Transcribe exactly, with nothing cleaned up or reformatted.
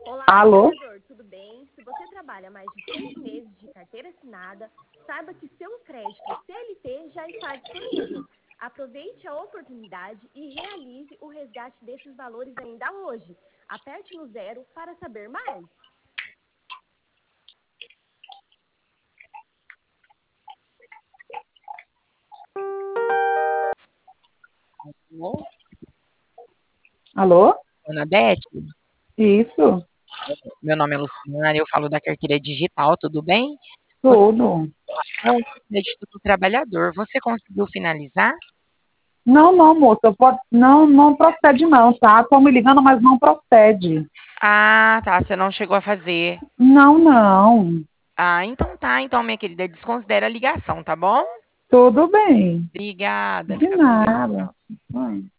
Olá, Alô? trabalhador, tudo bem? Se você trabalha mais de seis meses de carteira assinada, saiba que seu crédito C L T já está disponível. Aproveite a oportunidade e realize o resgate desses valores ainda hoje. Aperte no zero para saber mais. Alô? Alô? Dona Beth, Isso, meu nome é Luciana, eu falo da carteira digital, tudo bem? Você tudo. é um crédito do trabalhador, você conseguiu finalizar? Não, não, moça, pode... não, não procede não, tá? Estão me ligando, mas não procede. Ah, tá, você não chegou a fazer. Não, não. Ah, então tá, então, minha querida, desconsidera a ligação, tá bom? Tudo bem. Obrigada, De fica com Deus. nada. Tchau. Vai.